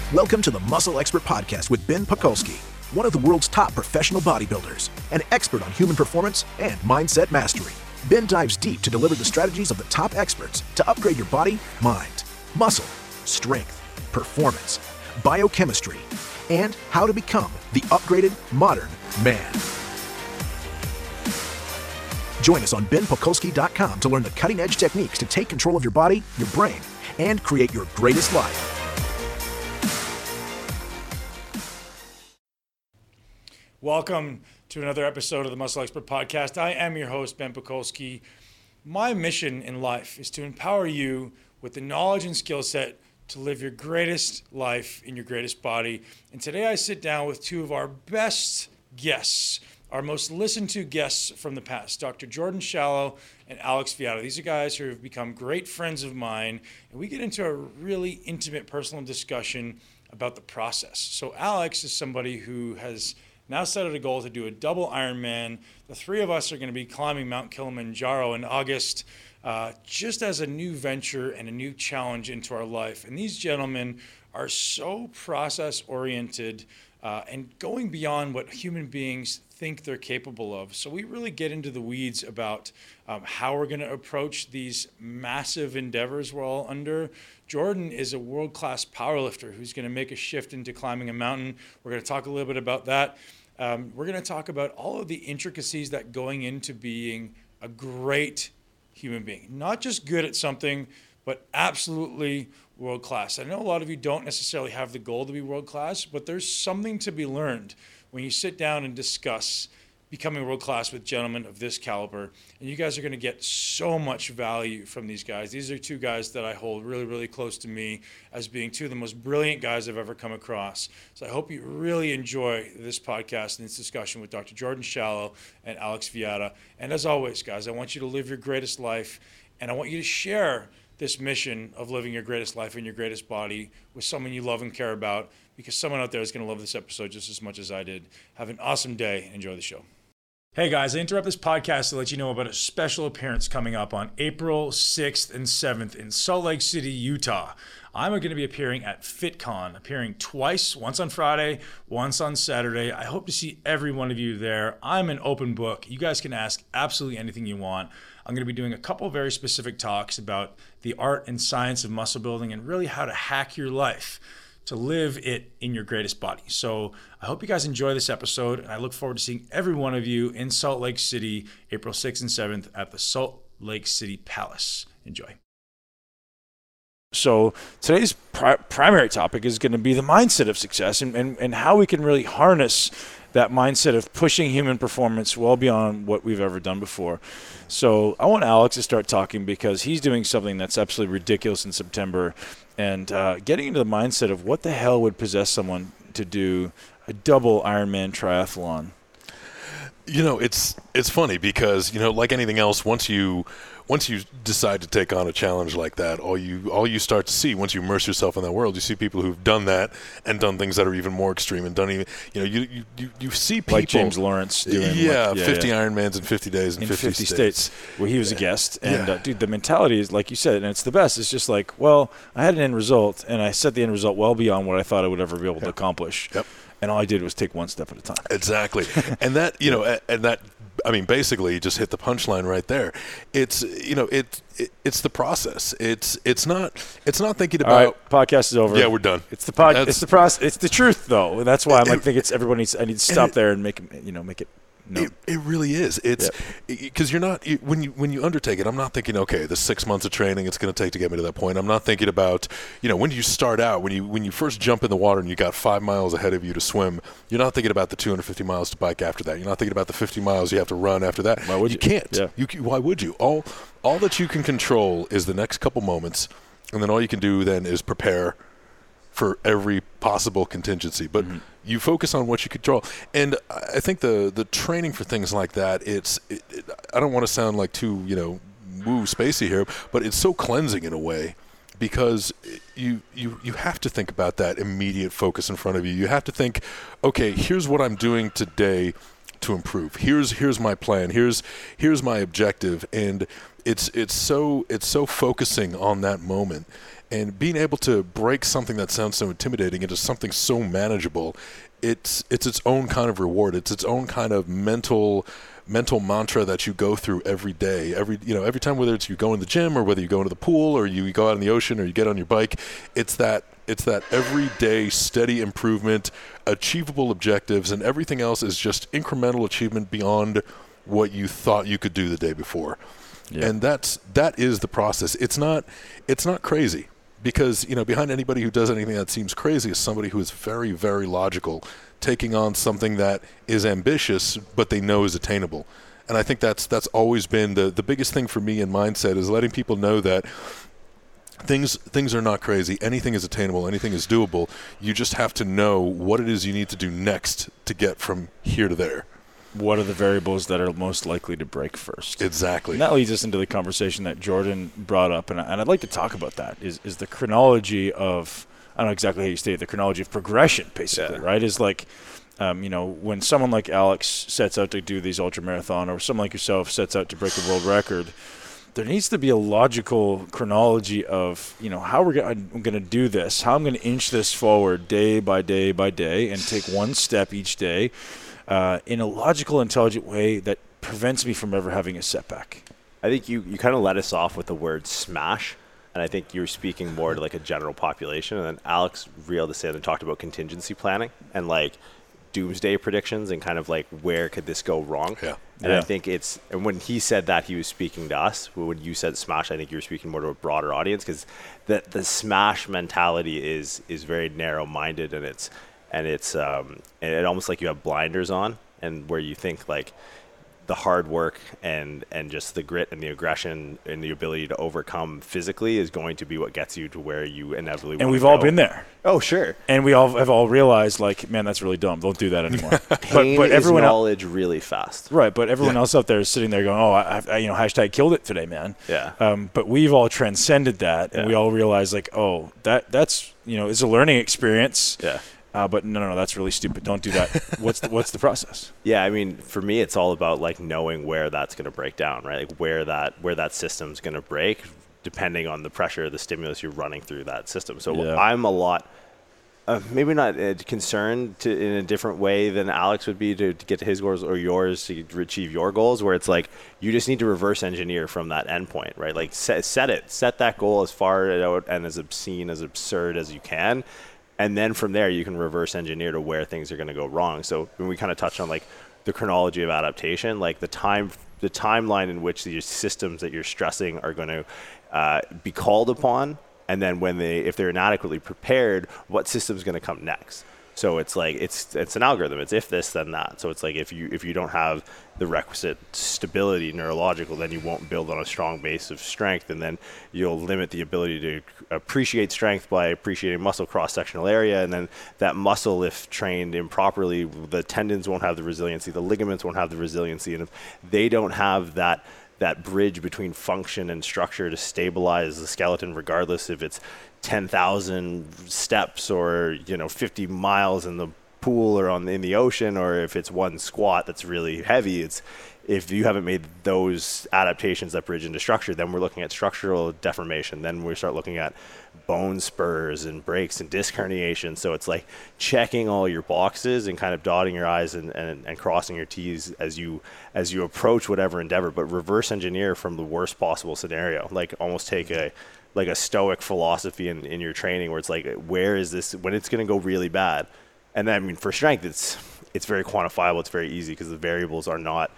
Welcome to the Muscle Expert Podcast with Ben Pakulski, one of the world's top professional bodybuilders, an expert on human performance and mindset mastery. Ben dives deep to deliver the strategies of the top experts to upgrade your body, mind, muscle, strength, performance, biochemistry, and how to become the upgraded modern man. Join us on benpakulski.com to learn the cutting-edge techniques to take control of your body, your brain, and create your greatest life. Welcome to another episode of the Muscle Expert Podcast. I am your host, Ben Pakulski. My mission in life is to empower you with the knowledge and skill set to live your greatest life in your greatest body. And today I sit down with two of our best guests, our most listened to guests from the past, Dr. Jordan Shallow and Alex Viada. These are guys who have become great friends of mine, and we get into a really intimate personal discussion about the process. So Alex is somebody who has now set out a goal to do a double Ironman. The three of us are going to be climbing Mount Kilimanjaro in August, just as a new venture and a new challenge into our life. And these gentlemen are so process-oriented and going beyond what human beings think they're capable of. So we really get into the weeds about how we're going to approach these massive endeavors we're all under. Jordan is a world-class powerlifter who's going to make a shift into climbing a mountain. We're going to talk a little bit about that. We're going to talk about all of the intricacies that going into being a great human being. Not just good at something, but absolutely world-class. I know a lot of you don't necessarily have the goal to be world-class, but there's something to be learned when you sit down and discuss becoming world-class with gentlemen of this caliber. And you guys are going to get so much value from these guys. These are two guys that I hold really, really close to me as being two of the most brilliant guys I've ever come across. So I hope you really enjoy this podcast and this discussion with Dr. Jordan Shallow and Alex Viada. And as always, guys, I want you to live your greatest life, and I want you to share this mission of living your greatest life in your greatest body with someone you love and care about, because someone out there is going to love this episode just as much as I did. Have an awesome day and enjoy the show. Hey guys, I interrupt this podcast to let you know about a special appearance coming up on April 6th and 7th in Salt Lake City, Utah. I'm going to be appearing at FitCon, appearing twice, once on Friday, once on Saturday. I hope to see every one of you there. I'm an open book. You guys can ask absolutely anything you want. I'm going to be doing a couple of very specific talks about the art and science of muscle building and really how to hack your life to live it in your greatest body. So I hope you guys enjoy this episode, and I look forward to seeing every one of you in Salt Lake City, April 6th and 7th at the Salt Lake City Palace. Enjoy. So today's primary topic is going to be the mindset of success and how we can really harness that mindset of pushing human performance well beyond what we've ever done before. So I want Alex to start talking because he's doing something that's absolutely ridiculous in September, and getting into the mindset of what the hell would possess someone to do a double Ironman triathlon. You know, it's funny because, you know, like anything else, once you decide to take on a challenge like that, all you start to see once you immerse yourself in that world, you see people who've done that and done things that are even more extreme and done even, you know, you see people like James Lawrence doing 50 Ironmans in 50 days in 50 states where he was a guest. And dude, the mentality is like you said, and it's the best. It's just like, well, I had an end result and I set the end result well beyond what I thought I would ever be able to accomplish. Yep. And all I did was take one step at a time. Exactly. And that, you know, and that, I mean, basically you just hit the punchline right there. It's, you know, it's the process. It's not thinking about. All right, podcast is over. Yeah, we're done. It's the it's the process. It's the truth though. And that's why I think it's everybody needs, I need to stop there and make it. No. It really is. It's because you're not when you undertake it. I'm not thinking, okay, the 6 months of training it's going to take to get me to that point. I'm not thinking about, you know, when you start out, when you first jump in the water and you got 5 miles ahead of you to swim. You're not thinking about the 250 miles to bike after that. You're not thinking about the 50 miles you have to run after that. Why would you? You can't. Yeah. Why would you? All that you can control is the next couple moments, and then all you can do then is prepare for every possible contingency. But you focus on what you control. And I think the training for things like that, I don't want to sound like too, you know, woo spacey here, but it's so cleansing in a way because you have to think about that immediate focus in front of you. You have to think, okay, here's what I'm doing today to improve. Here's my plan. Here's my objective. And it's so focusing on that moment. And being able to break something that sounds so intimidating into something so manageable, it's its own kind of reward. It's its own kind of mental mantra that you go through every day. Every time, whether it's you go in the gym or whether you go into the pool or you go out in the ocean or you get on your bike, it's that everyday steady improvement, achievable objectives, and everything else is just incremental achievement beyond what you thought you could do the day before. Yeah. And that is the process. It's not crazy. Because, behind anybody who does anything that seems crazy is somebody who is very, very logical, taking on something that is ambitious but they know is attainable. And I think that's always been the biggest thing for me in mindset, is letting people know that things are not crazy. Anything is attainable. Anything is doable. You just have to know what it is you need to do next to get from here to there. What are the variables that are most likely to break first? Exactly. And that leads us into the conversation that Jordan brought up, and I'd like to talk about that, is the chronology of, I don't know exactly how you state it, the chronology of progression, basically, right? Is like, when someone like Alex sets out to do these ultramarathon, or someone like yourself sets out to break a world record, there needs to be a logical chronology of, how I'm going to do this, how I'm going to inch this forward day by day by day, and take one step each day, in a logical, intelligent way that prevents me from ever having a setback. I think you kind of let us off with the word smash, and I think you were speaking more to like a general population. And then Alex reeled us in and talked about contingency planning and like doomsday predictions and kind of like where could this go wrong. Yeah. And I think and when he said that, he was speaking to us. When you said smash, I think you were speaking more to a broader audience, because the smash mentality is very narrow-minded, and it's almost like you have blinders on, and where you think like the hard work and just the grit and the aggression and the ability to overcome physically is going to be what gets you to where you inevitably want to go. And we've all been there. Oh, sure. And we all have realized, like, man, that's really dumb. Don't do that anymore. Pain but everyone is knowledge really fast. Right, but everyone else out there is sitting there going, I hashtag killed it today, man. Yeah. But we've all transcended that, and we all realize, like, that's it's a learning experience. Yeah. But no, that's really stupid. Don't do that. What's the process? Yeah, I mean, for me, it's all about like knowing where that's going to break down, right? Like where that system's going to break, depending on the pressure of the stimulus you're running through that system. So I'm a lot, maybe not concerned in a different way than Alex would be to get to his goals or yours to achieve your goals, where it's like you just need to reverse engineer from that endpoint, right? Like set that goal as far out and as obscene, as absurd as you can. And then from there, you can reverse engineer to where things are going to go wrong. So when we kind of touched on like the chronology of adaptation, like the timeline in which these systems that you're stressing are going to be called upon, and then if they're inadequately prepared, what system's going to come next? So it's like it's an algorithm. It's if this, then that. So it's like if you don't have the requisite stability neurological, then you won't build on a strong base of strength, and then you'll limit the ability to appreciate strength by appreciating muscle cross-sectional area, and then that muscle, if trained improperly, the tendons won't have the resiliency, the ligaments won't have the resiliency, and if they don't have that bridge between function and structure to stabilize the skeleton, regardless if it's 10,000 steps or 50 miles in the pool or in the ocean, or if it's one squat that's really heavy, if you haven't made those adaptations that bridge into structure, then we're looking at structural deformation. Then we start looking at bone spurs and breaks and disc herniation. So it's like checking all your boxes and kind of dotting your I's and crossing your T's as you approach whatever endeavor, but reverse engineer from the worst possible scenario. Like almost take a stoic philosophy in your training, where it's like, where is this when it's going to go really bad? And then, I mean, for strength, it's very quantifiable. It's very easy because the variables are not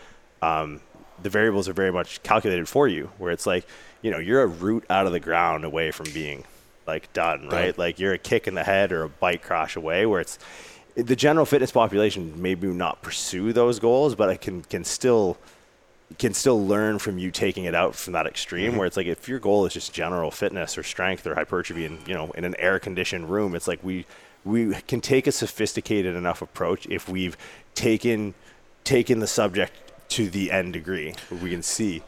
the variables are very much calculated for you, where it's like, you're a root out of the ground away from being like done, right? Like you're a kick in the head or a bike crash away, where it's the general fitness population maybe not pursue those goals, but it can still learn from you taking it out from that extreme, where it's like, if your goal is just general fitness or strength or hypertrophy in an air conditioned room, it's like we can take a sophisticated enough approach if we've taken the subject to the end degree where we can see.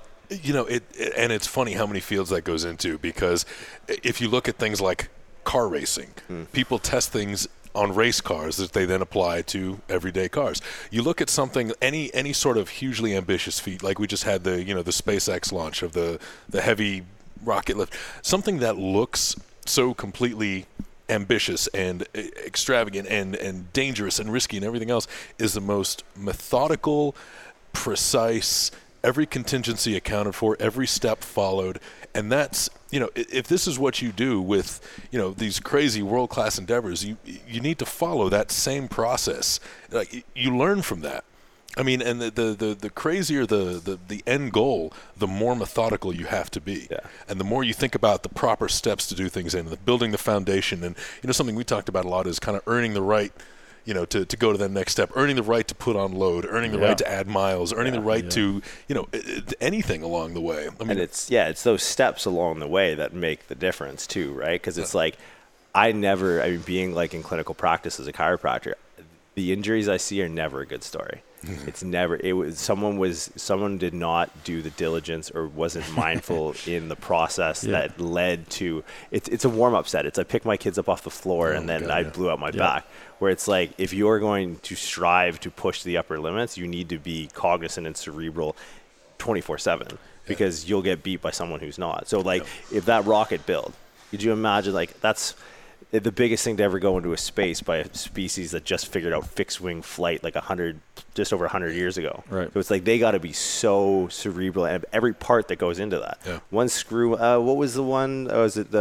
And it's funny how many fields that goes into, because if you look at things like car racing, people test things on race cars that they then apply to everyday cars. You look at something, any sort of hugely ambitious feat, like we just had the SpaceX launch of the heavy rocket lift, something that looks so completely ambitious and extravagant and dangerous and risky and everything else is the most methodical, precise, every contingency accounted for, every step followed. And that's, if this is what you do with, these crazy world-class endeavors, you need to follow that same process. Like, you learn from that. I mean, and the crazier the end goal, the more methodical you have to be. Yeah. And the more you think about the proper steps to do things in, building the foundation. And, something we talked about a lot is kind of earning the right, to go to that next step, earning the right to put on load, earning the right to add miles, earning the right to, anything along the way. I mean, and it's those steps along the way that make the difference too, right? Because it's like, being like in clinical practice as a chiropractor, the injuries I see are never a good story. It's never, someone did not do the diligence or wasn't mindful in the process that led to, it's a warm-up set. It's I picked my kids up off the floor and then I blew out my back. Where it's like, if you're going to strive to push the upper limits, you need to be cognizant and cerebral 24/7 because you'll get beat by someone who's not. So like, if that rocket build, could you imagine, like, that's the biggest thing to ever go into a space by a species that just figured out fixed wing flight like just over 100 years ago. Right. So it's like they got to be so cerebral and every part that goes into that. Yeah. One screw. What was the one? Was it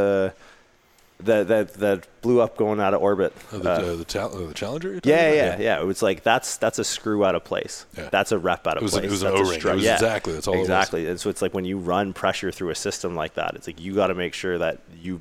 that blew up going out of orbit? The Challenger? Yeah. It was like that's a screw out of place. Yeah. That's a rep out of place. It was that's an O-ring. It was exactly. That's all exactly. it was. And so it's like when you run pressure through a system like that, it's like you got to make sure that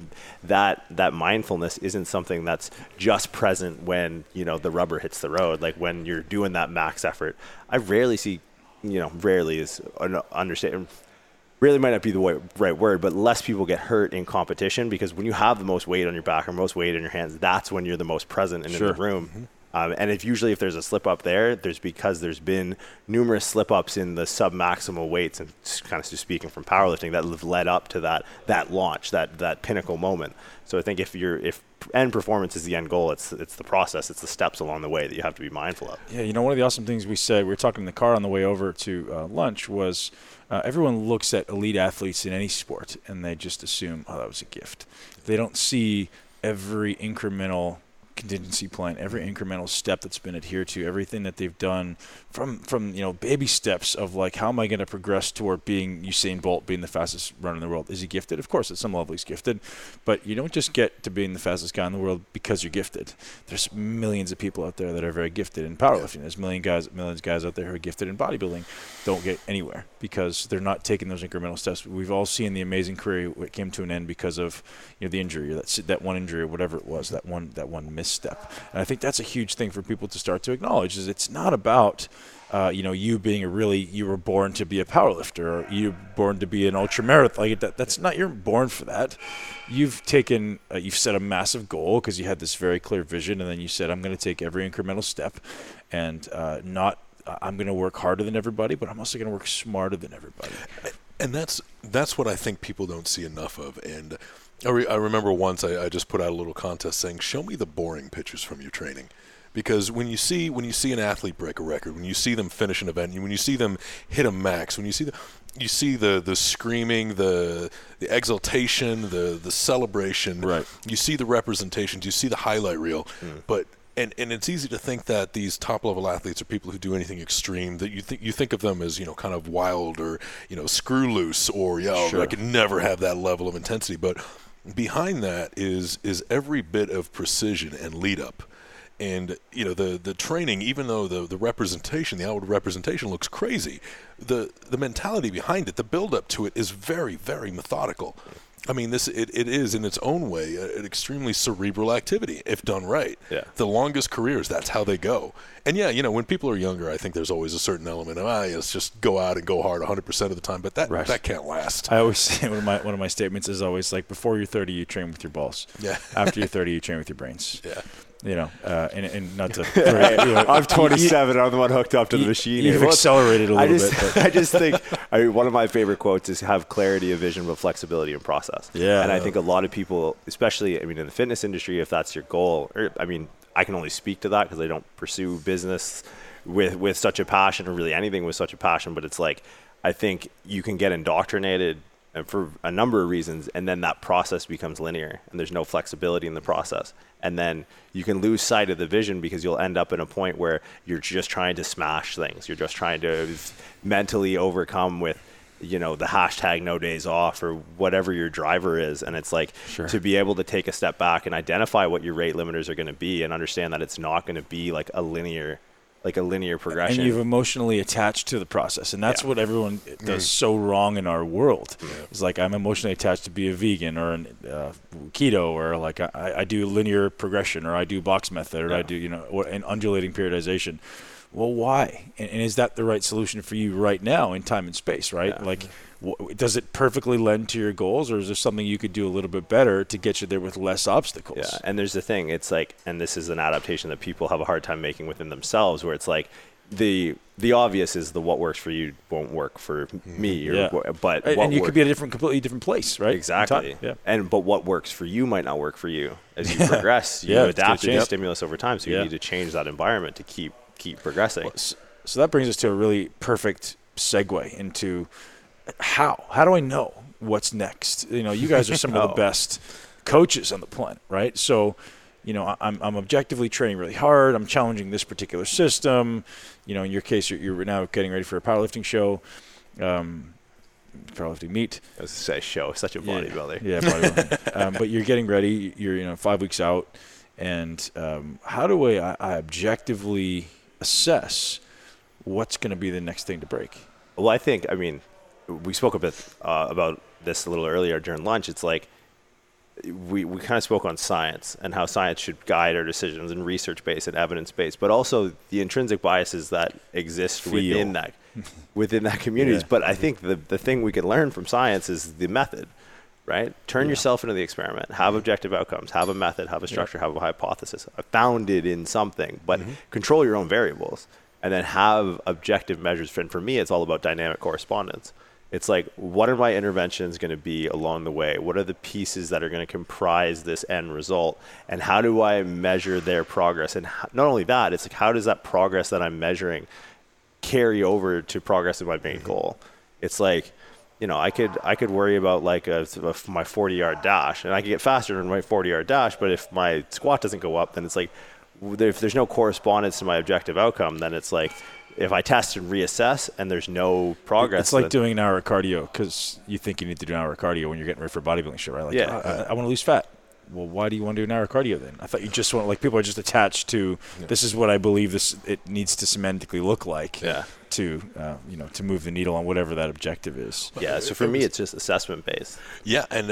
that mindfulness isn't something that's just present when the rubber hits the road. Like when you're doing that max effort, I rarely see, rarely is an understatement. Really might not be the right word, but less people get hurt in competition because when you have the most weight on your back or most weight in your hands, that's when you're the most present and in the room. Mm-hmm. And if there's a slip up there, because there's been numerous slip ups in the sub-maximal weights, and kind of just speaking from powerlifting, that have led up to that launch, that pinnacle moment. So I think if end performance is the end goal, it's the process, it's the steps along the way that you have to be mindful of. Yeah, one of the awesome things we said, we were talking in the car on the way over to lunch, was everyone looks at elite athletes in any sport and they just assume, that was a gift. They don't see every incremental contingency plan, every incremental step that's been adhered to, everything that they've done from baby steps of like, how am I going to progress toward being Usain Bolt, being the fastest runner in the world? Is he gifted? Of course, at some level he's gifted, but you don't just get to being the fastest guy in the world because you're gifted. There's millions of people out there that are very gifted in powerlifting. There's millions of guys out there who are gifted in bodybuilding, don't get anywhere because they're not taking those incremental steps. We've all seen the amazing career that came to an end because of the injury, or that one injury, or whatever it was, that one misstep. And I think that's a huge thing for people to start to acknowledge, is it's not about you being you were born to be a powerlifter, or you're born to be an ultramarathon. That's not, you're born for that. You've taken, you've set a massive goal because you had this very clear vision, and then you said, I'm going to take every incremental step, and I'm going to work harder than everybody, but I'm also going to work smarter than everybody. And that's what I think people don't see enough of. And I remember once I just put out a little contest saying, show me the boring pictures from your training. Because when you see an athlete break a record, when you see them finish an event, when you see them hit a max, when you see the screaming, the exultation, the celebration, right. You see the representations, you see the highlight reel, but and it's easy to think that these top level athletes are people who do anything extreme, that you think of them as kind of wild or screw loose, or I could never have that level of intensity. But behind that is every bit of precision and lead up. And the training, even though the representation, the outward representation looks crazy, the mentality behind it, the build up to it is very, very methodical. I mean, it is in its own way an extremely cerebral activity if done right. Yeah. The longest careers, that's how they go. And when people are younger, I think there's always a certain element of let's just go out and go hard 100% of the time, but that can't last. I always say one of my statements is always like, before you're 30, you train with your balls. Yeah. After you're 30, you train with your brains. Yeah. And not to. I'm 27. I'm the one hooked up to the machine. You've accelerated a little bit. But. I just think one of my favorite quotes is have clarity of vision, but flexibility in process. Yeah. And I think a lot of people, especially, in the fitness industry, if that's your goal, I can only speak to that because I don't pursue business with such a passion, or really anything with such a passion. But it's like, I think you can get indoctrinated and for a number of reasons, and then that process becomes linear and there's no flexibility in the process. And then you can lose sight of the vision because you'll end up in a point where you're just trying to smash things. You're just trying to mentally overcome with, the hashtag no days off or whatever your driver is. And it's like to be able to take a step back and identify what your rate limiters are going to be and understand that it's not going to be like a linear progression. And you've emotionally attached to the process. And that's what everyone does so wrong in our world. It's like, I'm emotionally attached to be a vegan or keto, or like I do linear progression, or I do box method, or I do, an undulating periodization. Well, why? And is that the right solution for you right now in time and space, right? Yeah. Like, does it perfectly lend to your goals, or is there something you could do a little bit better to get you there with less obstacles? Yeah, and there's the thing. It's like, and this is an adaptation that people have a hard time making within themselves, where it's like the obvious is the what works for you won't work for me, but you could be at a completely different place, right? Exactly. But what works for you might not work for you as you progress. You adapt to the stimulus over time, so you need to change that environment to keep progressing. So that brings us to a really perfect segue into how do I know what's next? You guys are some of the best coaches on the planet, right? So, I'm objectively training really hard. I'm challenging this particular system. In your case, you're now getting ready for a powerlifting show, powerlifting meet. I was to say show, such a bodybuilder. Yeah, bodybuilding. But you're getting ready. You're 5 weeks out, and how do I objectively assess what's going to be the next thing to break? Well, we spoke a bit about this a little earlier during lunch. It's like we kind of spoke on science and how science should guide our decisions, and research-based and evidence-based, but also the intrinsic biases that exist within that community. Yeah. But I think the thing we can learn from science is the method, right? Turn yourself into the experiment, have objective outcomes, have a method, have a structure, have a hypothesis, founded in something, but control your own variables, and then have objective measures. And for me, it's all about dynamic correspondence. It's like, what are my interventions going to be along the way? What are the pieces that are going to comprise this end result? And how do I measure their progress? And not only that, it's like, how does that progress that I'm measuring carry over to progress in my main goal? It's like, I could worry about like my 40-yard dash, and I could get faster in my 40-yard dash, but if my squat doesn't go up, then it's like, if there's no correspondence to my objective outcome, then it's like, if I test and reassess and there's no progress. It's like doing an hour of cardio because you think you need to do an hour of cardio when you're getting ready for a bodybuilding show, right? Like, I want to lose fat. Well, why do you want to do an hour of cardio then? I thought you just want, like, people are just attached to this is what I believe it needs to semantically look like to move the needle on whatever that objective is. Yeah, so for me, it's just assessment based. Yeah, and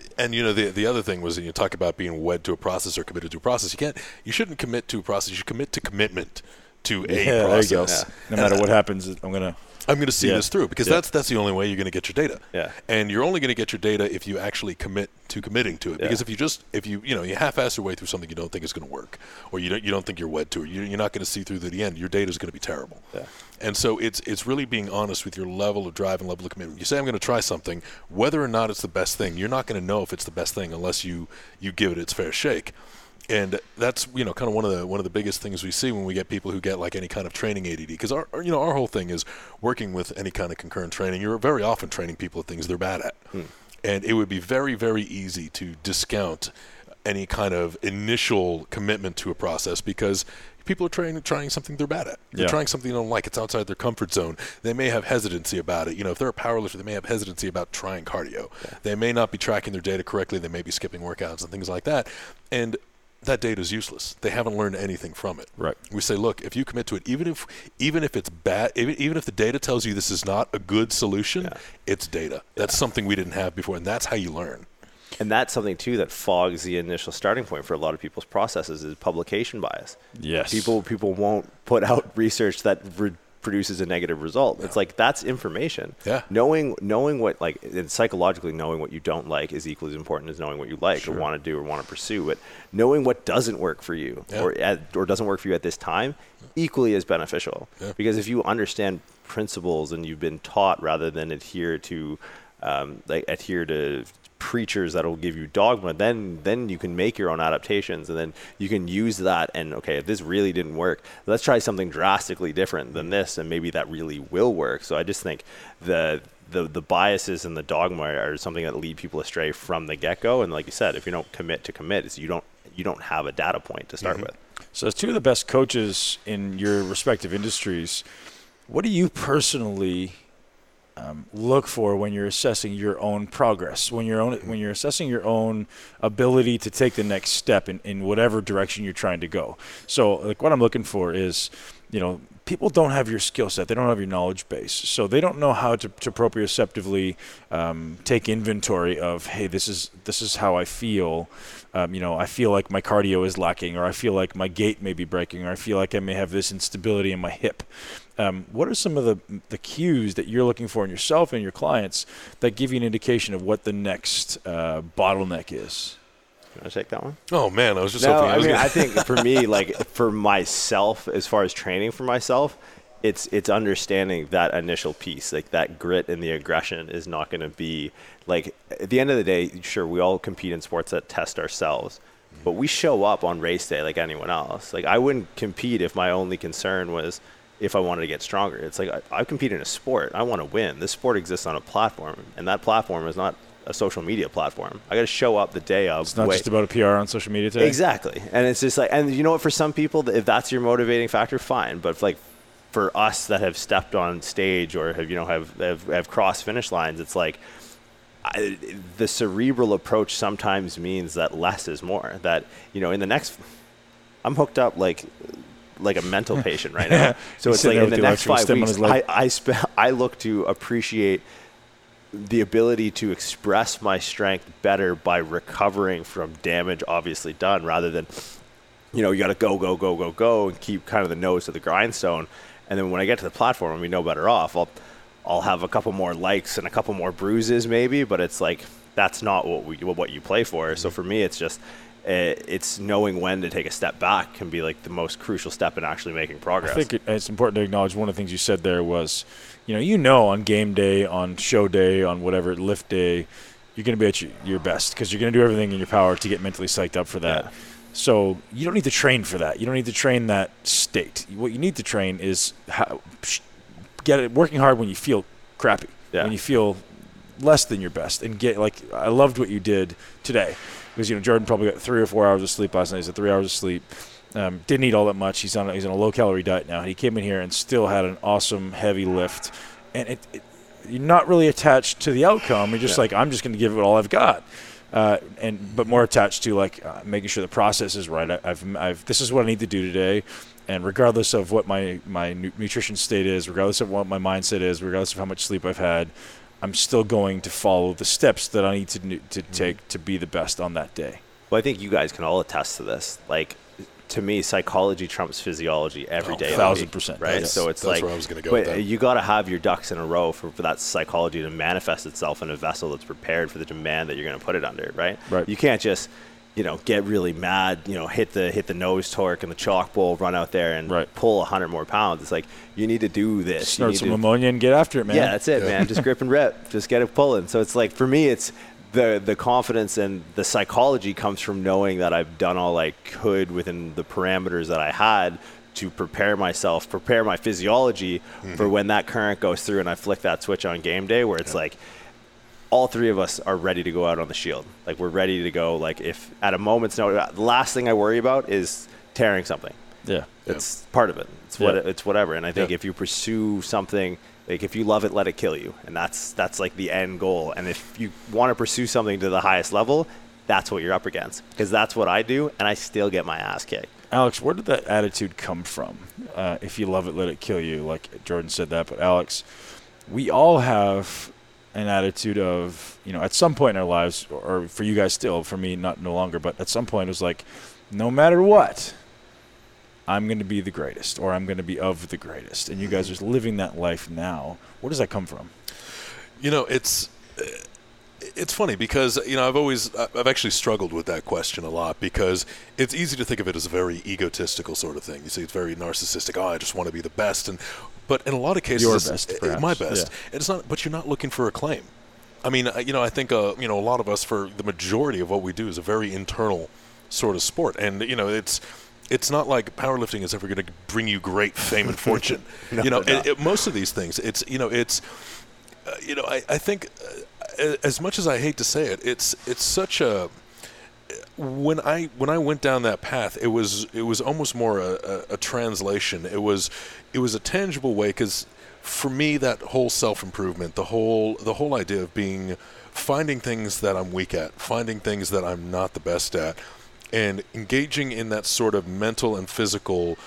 the other thing was, you talk about being wed to a process or committed to a process. You shouldn't commit to a process. You should commit to commitment to a process. There you go. No matter what happens, I'm going to see this through, because that's the only way you're going to get your data. Yeah. And you're only going to get your data if you actually commit to committing to it. Because if you half-ass your way through something you don't think is going to work, or you don't think you're wed to it, you're not going to see through to the end. Your data is going to be terrible. Yeah. And so it's really being honest with your level of drive and level of commitment. You say, I'm going to try something, whether or not it's the best thing, you're not going to know if it's the best thing unless you give it its fair shake. And that's kind of one of the biggest things we see when we get people who get like any kind of training ADD, because our whole thing is working with any kind of concurrent training. You're very often training people at things they're bad at, and it would be very, very easy to discount any kind of initial commitment to a process because people are trying something they're bad at. They're trying something they don't like. It's outside their comfort zone. They may have hesitancy about it. If they're a powerlifter, they may have hesitancy about trying cardio. Yeah. They may not be tracking their data correctly. They may be skipping workouts and things like that, and that data is useless. They haven't learned anything from it. Right. We say, look, if you commit to it, even if it's bad, even if the data tells you this is not a good solution, it's data. That's something we didn't have before, and that's how you learn. And that's something, too, that fogs the initial starting point for a lot of people's processes is publication bias. Yes. People won't put out research that produces a negative result. It's like, that's information. Yeah. Knowing what, like, and psychologically knowing what you don't like is equally as important as knowing what you like or want to do or want to pursue. But knowing what doesn't work for you or doesn't work for you at this time, equally as beneficial. Yeah. Because if you understand principles and you've been taught rather than adhere to preachers that will give you dogma, then you can make your own adaptations, and then you can use that. And okay, if this really didn't work, let's try something drastically different than this, and maybe that really will work. So I just think the the biases and the dogma are something that lead people astray from the get-go. And like you said, if you don't commit to commit, it's you don't have a data point to start with. So as two of the best coaches in your respective industries, what do you personally look for when you're assessing your own progress, when you're assessing your own ability to take the next step in whatever direction you're trying to go? So like what I'm looking for is, people don't have your skill set. They don't have your knowledge base. So they don't know how to proprioceptively take inventory of, hey, this is how I feel. I feel like my cardio is lacking, or I feel like my gait may be breaking, or I feel like I may have this instability in my hip. What are some of the cues that you're looking for in yourself and your clients that give you an indication of what the next bottleneck is? You want to take that one? Oh, man, I was just hoping. I think for me, like for myself, as far as training for myself, it's understanding that initial piece, like that grit and the aggression is not going to be like at the end of the day. Sure, we all compete in sports that test ourselves, but we show up on race day like anyone else. Like I wouldn't compete if my only concern was if I wanted to get stronger. It's like I compete in a sport. I want to win. This sport exists on a platform, and that platform is not a social media platform. I got to show up the day of. It's not just about a PR on social media today. Exactly, and it's just like, and you know what? For some people, if that's your motivating factor, fine. But like for us that have stepped on stage or have crossed finish lines, it's like the cerebral approach sometimes means that less is more. That in the next, I'm hooked up like a mental patient right now. So it's like in the next 5 weeks, I look to appreciate the ability to express my strength better by recovering from damage obviously done, rather than, you got to go and keep kind of the nose to the grindstone. And then when I get to the platform and we know better off, I'll have a couple more likes and a couple more bruises maybe, but it's like, that's not what you play for. So for me, it's just, it's knowing when to take a step back can be like the most crucial step in actually making progress. I think it's important to acknowledge one of the things you said there was, on game day, on show day, on whatever lift day, you're going to be at your best because you're going to do everything in your power to get mentally psyched up for that. Yeah. So you don't need to train for that. You don't need to train that state. What you need to train is working hard when you feel crappy, when you feel less than your best, and I loved what you did today. Because Jordan probably got 3 or 4 hours of sleep last night. He's at 3 hours of sleep. Didn't eat all that much. He's on a low calorie diet now. He came in here and still had an awesome heavy lift. And you're not really attached to the outcome. You're just like, I'm just going to give it all I've got. But more attached to making sure the process is right. This is what I need to do today. And regardless of what my nutrition state is, regardless of what my mindset is, regardless of how much sleep I've had, I'm still going to follow the steps that I need to take to be the best on that day. Well, I think you guys can all attest to this. Like, to me, psychology trumps physiology every day. 1,000%. Right? Yes, so it's that's where I was going to go with that. You got to have your ducks in a row for that psychology to manifest itself in a vessel that's prepared for the demand that you're going to put it under, right? Right. You can't just, get really mad, hit the nose torque and the chalk bowl, run out there and pull 100 more pounds. It's like, you need to do this. Snort some ammonia and get after it, man. Yeah, that's it, man. Just grip and rip. Just get it pulling. So it's like, for me, it's the confidence and the psychology comes from knowing that I've done all I could within the parameters that I had to prepare my physiology for when that current goes through and I flick that switch on game day where it's like, all three of us are ready to go out on the shield. Like, we're ready to go. Like, if at a moment's notice, the last thing I worry about is tearing something. Yeah. It's part of it. It's whatever. And I think if you pursue something, like, if you love it, let it kill you. And that's like the end goal. And if you want to pursue something to the highest level, that's what you're up against. Because that's what I do, and I still get my ass kicked. Alex, where did that attitude come from? If you love it, let it kill you. Like Jordan said that. But Alex, we all have an attitude of, at some point in our lives, or for you guys still, for me no longer, but at some point it was like, no matter what, I'm going to be the greatest, or I'm going to be of the greatest. And you guys are living that life now. Where does that come from? It's funny because, I've actually struggled with that question a lot because it's easy to think of it as a very egotistical sort of thing. You see, it's very narcissistic. I just want to be the best. But in a lot of cases, your best, perhaps. My best. Yeah. It's not, but you're not looking for acclaim. I mean, I think, a lot of us, for the majority of what we do, is a very internal sort of sport. And, it's not like powerlifting is ever going to bring you great fame and fortune. No, most of these things, I think as much as I hate to say it, it's such a when I went down that path, it was almost more a translation. It was a tangible way, because for me, that whole self-improvement, the whole idea of finding things that I'm weak at, finding things that I'm not the best at, and engaging in that sort of mental and physical,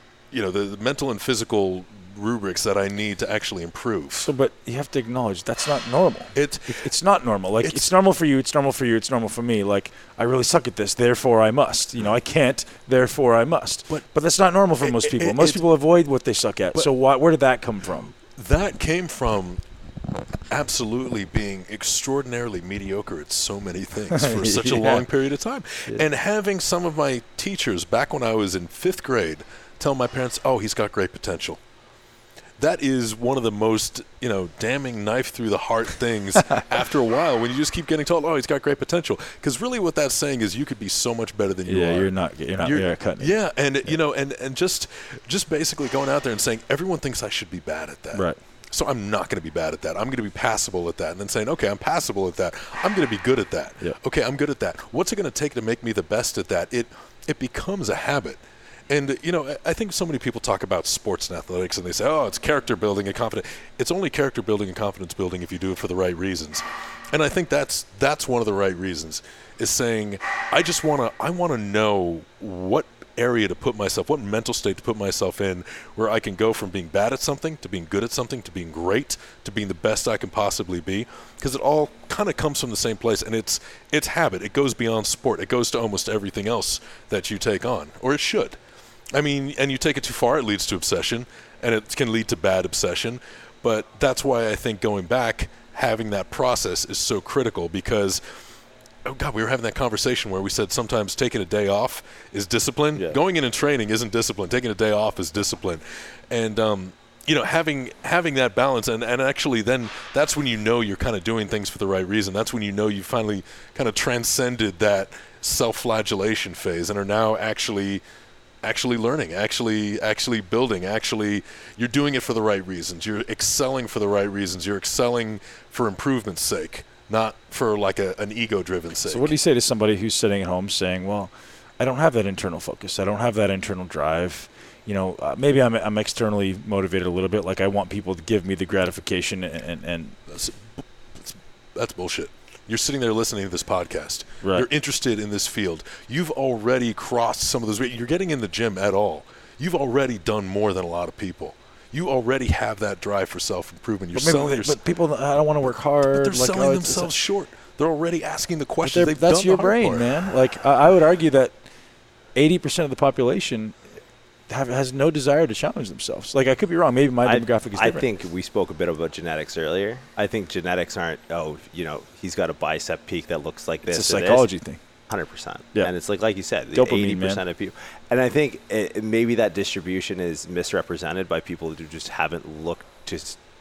the mental and physical rubrics that I need to actually improve. So, but you have to acknowledge that's not normal. It's not normal. Like, it's normal for you. It's normal for you. It's normal for me. Like, I really suck at this, therefore I must. I can't, therefore I must. But that's not normal for most people. Most people avoid what they suck at. So where did that come from? That came from absolutely being extraordinarily mediocre at so many things for such a long period of time. And having some of my teachers back when I was in 5th grade tell my parents, "Oh, he's got great potential." That is one of the most, damning knife through the heart things after a while, when you just keep getting told, "Oh, he's got great potential." Because really what that's saying is you could be so much better than you are. You're not cutting it. Yeah, and and just basically going out there and saying, everyone thinks I should be bad at that. Right. So I'm not going to be bad at that. I'm going to be passable at that. And then saying, okay, I'm passable at that. I'm going to be good at that. Yeah. Okay, I'm good at that. What's it going to take to make me the best at that? It becomes a habit. And, I think so many people talk about sports and athletics, and they say, oh, it's character building and confidence. It's only character building and confidence building if you do it for the right reasons. And I think that's one of the right reasons, is saying, I want to know what area to put myself, what mental state to put myself in, where I can go from being bad at something to being good at something to being great to being the best I can possibly be, because it all kind of comes from the same place, and it's habit. It goes beyond sport. It goes to almost everything else that you take on, or it should. I mean, and you take it too far, it leads to obsession, and it can lead to bad obsession. But that's why I think going back, having that process is so critical, because oh God, we were having that conversation where we said sometimes taking a day off is discipline. Yeah. Going in and training isn't discipline. Taking a day off is discipline. And, having that balance, and actually then that's when you're kind of doing things for the right reason. That's when you finally kind of transcended that self-flagellation phase and are now actually learning, actually building, you're doing it for the right reasons. You're excelling for the right reasons. You're excelling for improvement's sake, not for like an ego-driven sake. So what do you say to somebody who's sitting at home saying, well, I don't have that internal focus. I don't have that internal drive. Maybe I'm externally motivated a little bit. Like I want people to give me the gratification and that's bullshit. You're sitting there listening to this podcast. Right. You're interested in this field. You've already crossed some of those. You're getting in the gym at all. You've already done more than a lot of people. You already have that drive for self-improvement. But people, I don't want to work hard. But they're selling themselves short. They're already asking the questions. That's your brain, man. Like I would argue that 80% of the population has no desire to challenge themselves. Like I could be wrong. Maybe my demographic is different. I think we spoke a bit about genetics earlier. I think genetics aren't, he's got a bicep peak that looks like this. It's a psychology thing. 100%. Yeah. And it's like you said, dopamine, 80% man. of people. And I think maybe that distribution is misrepresented by people who just haven't looked to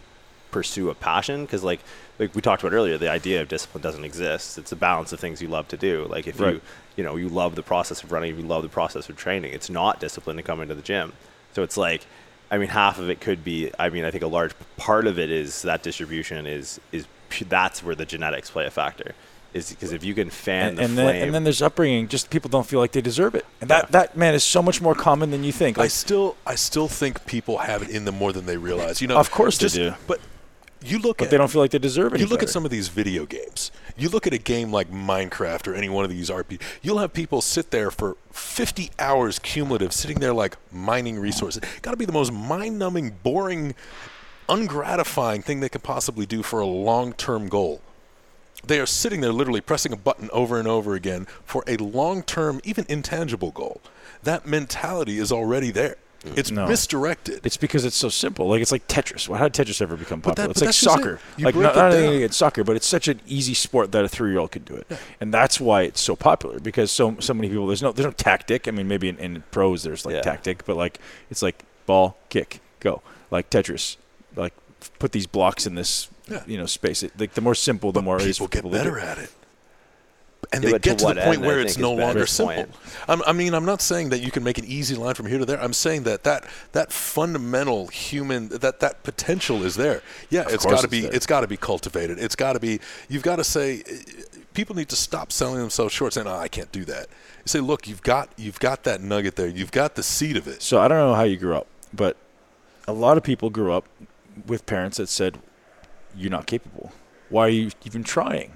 pursue a passion. Because like we talked about earlier, the idea of discipline doesn't exist. It's a balance of things you love to do. Like if you love the process of running, if you love the process of training, it's not discipline to come into the gym. So it's like, half of it could be, I think a large part of it is that distribution is that's where the genetics play a factor. Is because if you can fan the flame. And then there's upbringing, just people don't feel like they deserve it. And that man is so much more common than you think. Like, I still think people have it in them more than they realize. Of course they do. But they don't feel like they deserve it. You look at some of these video games. You look at a game like Minecraft or any one of these RPGs. You'll have people sit there for 50 hours cumulative, sitting there like mining resources. Got to be the most mind-numbing, boring, ungratifying thing they could possibly do for a long-term goal. They are sitting there literally pressing a button over and over again for a long-term, even intangible goal. That mentality is already there. It's misdirected. It's because it's so simple. Like it's like Tetris. How did Tetris ever become popular? It's like soccer. Like not only it's soccer, but it's such an easy sport that a 3-year-old could do it, and that's why it's so popular. Because so many people. There's no tactic. Maybe in pros there's tactic, but like it's like ball, kick, go. Like Tetris, like put these blocks in this space. Like the more simple, the more people get better at it. and they get to the point where it's no longer simple. I mean, I'm not saying that you can make an easy line from here to there. I'm saying that fundamental human, that potential is there. Yeah, it's got to be cultivated. It's got to be. You've got to say, people need to stop selling themselves short, saying, "Oh, I can't do that." You say, "Look, you've got that nugget there. You've got the seed of it." So I don't know how you grew up, but a lot of people grew up with parents that said, "You're not capable. Why are you even trying?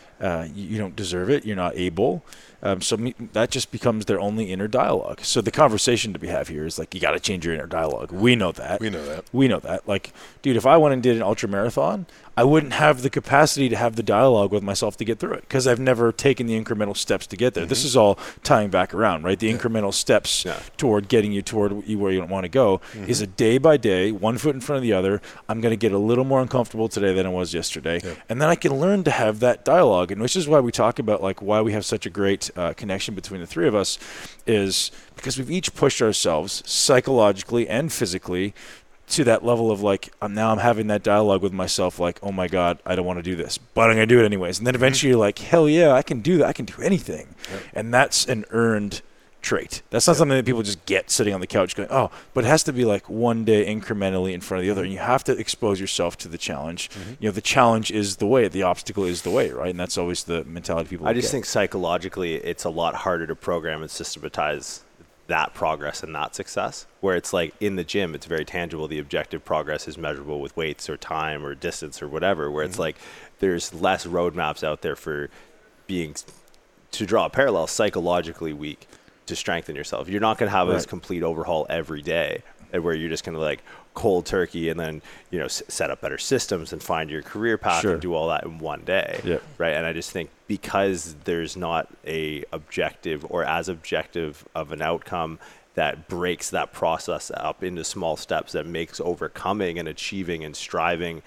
You don't deserve it. You're not able." So that just becomes their only inner dialogue. So the conversation to be have here is like, you got to change your inner dialogue. We know that. We know that. Like, dude, if I went and did an ultra marathon, I wouldn't have the capacity to have the dialogue with myself to get through it because I've never taken the incremental steps to get there. Mm-hmm. This is all tying back around, right? The incremental steps toward getting you toward where you don't want to go is a day by day, one foot in front of the other. I'm going to get a little more uncomfortable today than I was yesterday. Yep. And then I can learn to have that dialogue. And which is why we talk about like why we have such a great connection between the three of us is because we've each pushed ourselves psychologically and physically to that level of like, I'm having that dialogue with myself like, oh my God, I don't want to do this, but I'm going to do it anyways. And then eventually you're like, hell yeah, I can do that. I can do anything. Yep. And that's an earned trait. That's not something that people just get sitting on the couch going, oh, but it has to be like one day incrementally in front of the other. And you have to expose yourself to the challenge. Mm-hmm. You know, the challenge is the way, the obstacle is the way, right? And that's always the mentality people I just think psychologically it's a lot harder to program and systematize that progress and that success, where it's like in the gym, it's very tangible. The objective progress is measurable with weights or time or distance or whatever, where it's like there's less roadmaps out there for being, to draw a parallel, psychologically weak to strengthen yourself. You're not going to have this complete overhaul every day where you're just going to like cold turkey and then, you know, set up better systems and find your career path and do all that in one day. Right. And I just think because there's not a objective or as objective of an outcome that breaks that process up into small steps that makes overcoming and achieving and striving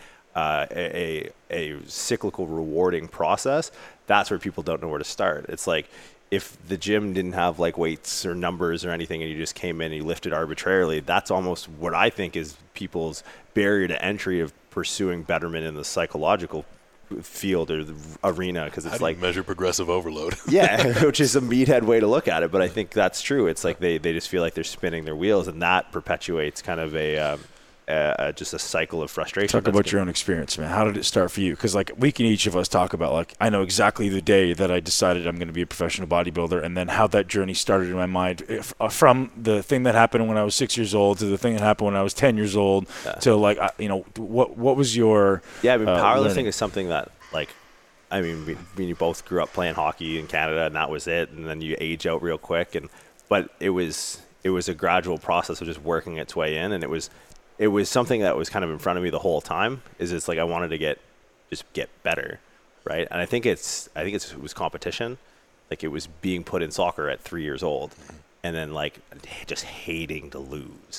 a cyclical rewarding process, that's where people don't know where to start. It's like, if the gym didn't have like weights or numbers or anything and you just came in and you lifted arbitrarily, that's almost what I think is people's barrier to entry of pursuing betterment in the psychological field or the arena, because it's like measure progressive overload. Which is a meathead way to look at it, but I think that's true. It's like they just feel like they're spinning their wheels, and that perpetuates kind of just a cycle of frustration. Talk about your own experience, man. How did it start for you? Because like we can each of us talk about like, I know exactly the day that I decided I'm going to be a professional bodybuilder, and then how that journey started in my mind from the thing that happened when I was 6 years old to the thing that happened when I was 10 years old to like, you know, what was your powerlifting is something that like, I mean, you both grew up playing hockey in Canada and that was it, and then you age out real quick, but it was a gradual process of just working its way in, and it was something that was kind of in front of me the whole time. It's like I wanted to get better, right? And I think it was competition. Like it was being put in soccer at 3 years old, and then like just hating to lose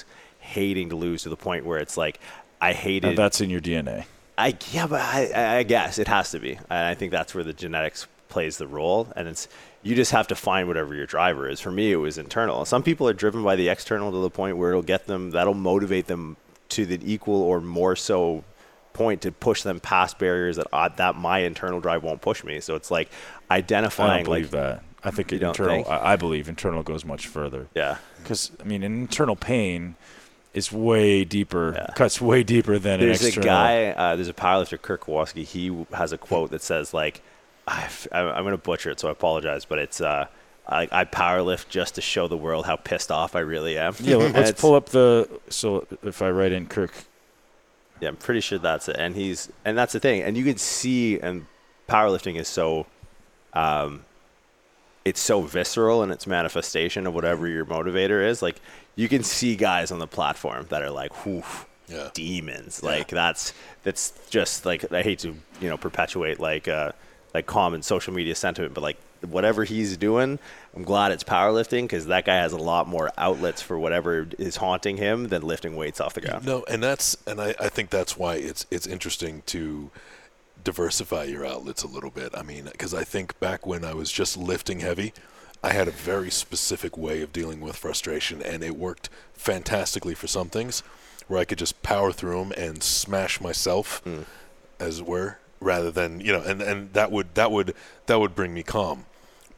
to the point where it's like I hated. Now that's in your DNA. I guess it has to be, and I think that's where the genetics plays the role, and you just have to find whatever your driver is. For me, it was internal. Some people are driven by the external to the point where that'll motivate them to the equal or more so point to push them past barriers that my internal drive won't push me. So it's like identifying. I don't believe that. I think internal. I believe internal goes much further. Yeah. Because I mean, an internal pain is way deeper. Cuts way deeper than an external. There's a powerlifter, Kirk Kowalski. He has a quote that says like, I'm going to butcher it, so I apologize, but it's I powerlift just to show the world how pissed off I really am. Yeah, let's pull up so if I write in Kirk. Yeah, I'm pretty sure that's it. And that's the thing. And you can see, and powerlifting is so, it's so visceral in its manifestation of whatever your motivator is. Like you can see guys on the platform that are like, whew, demons. Yeah. Like that's just like, I hate to, perpetuate like common social media sentiment, but like whatever he's doing, I'm glad it's powerlifting, because that guy has a lot more outlets for whatever is haunting him than lifting weights off the ground. No, and I think that's why it's interesting to diversify your outlets a little bit. I mean, because I think back when I was just lifting heavy, I had a very specific way of dealing with frustration, and it worked fantastically for some things where I could just power through them and smash myself, as it were, rather than and that would bring me calm.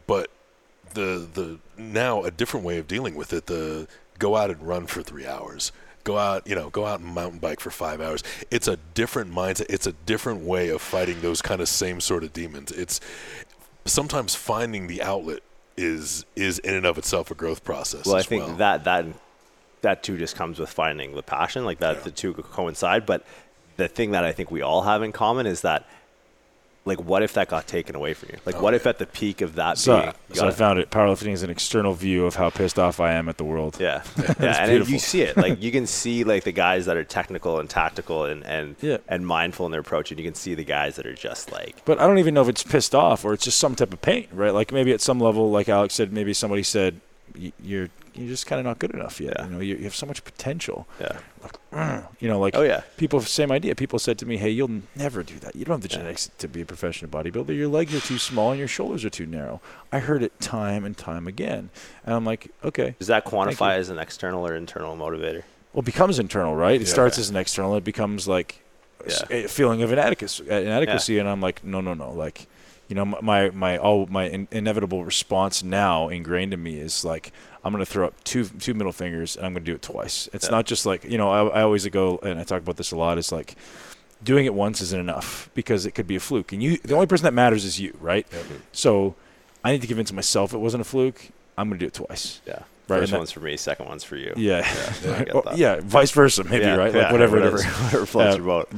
but the now a different way of dealing with it. The go out and run for 3 hours. Go out and mountain bike for 5 hours. It's a different mindset. It's a different way of fighting those kind of same sort of demons. It's sometimes finding the outlet is in and of itself a growth process. Well, I think that too just comes with finding the passion, like that. The two coincide. But the thing that I think we all have in common is that, like, what if that got taken away from you? Like, what if at the peak of that So I found it. Powerlifting is an external view of how pissed off I am at the world. Yeah. And you see it. Like, you can see, like, the guys that are technical and tactical and mindful in their approach, and you can see the guys that are just like. But I don't even know if it's pissed off or it's just some type of pain, right? Like, maybe at some level, like Alex said, maybe somebody said, you're just kind of not good enough yet. Yeah. You have so much potential. Yeah. Like, oh yeah. People, same idea. People said to me, hey, you'll never do that. You don't have the genetics to be a professional bodybuilder. Your legs are too small and your shoulders are too narrow. I heard it time and time again. And I'm like, okay. Does that quantify as an external or internal motivator? Well, it becomes internal, right? It starts as an external. It becomes like a feeling of inadequacy. And I'm like, no. Like, my inevitable response now ingrained in me is like, I'm going to throw up two middle fingers and I'm going to do it twice. It's not just like, I always go, and I talk about this a lot, is like doing it once isn't enough because it could be a fluke. And the only person that matters is you, right? Yeah. So I need to convince myself it wasn't a fluke. I'm going to do it twice. Yeah. Right. First one's for me, second one's for you. Yeah. Vice versa, maybe, right? Like whatever floats your boat.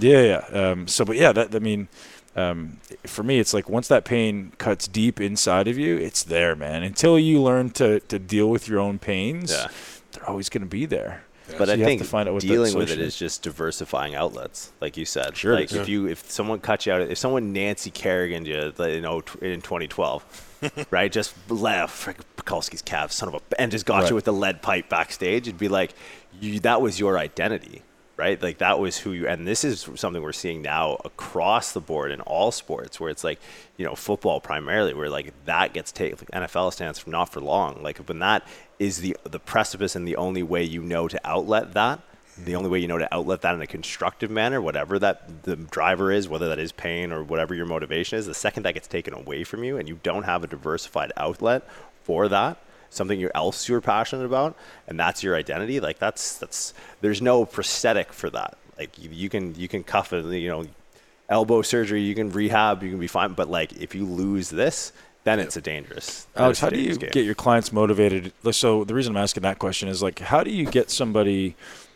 For me, it's like once that pain cuts deep inside of you, it's there, man. Until you learn to deal with your own pains, they're always going to be there. Yeah. But so I think dealing with it is just diversifying outlets, like you said. Sure. Like if someone cut you out, if someone Nancy Kerrigan you, in 2012, right, just left Pekulski's calves, son of a, and just got you with the lead pipe backstage, it'd be like, that was your identity. Right? Like that was who you, and this is something we're seeing now across the board in all sports, where it's like, football primarily, where like that gets taken, like NFL stands for not for long. Like when that is the precipice and the only way to outlet that, the only way to outlet that in a constructive manner, whatever that the driver is, whether that is pain or whatever your motivation is, the second that gets taken away from you and you don't have a diversified outlet for that, something else you're passionate about, and that's your identity, like that's there's no prosthetic for that. Like you can cuff it, elbow surgery, you can rehab, you can be fine, but like if you lose this, then it's a dangerous. Alex, how do you get your clients motivated? So the reason I'm asking that question is like, how do you get somebody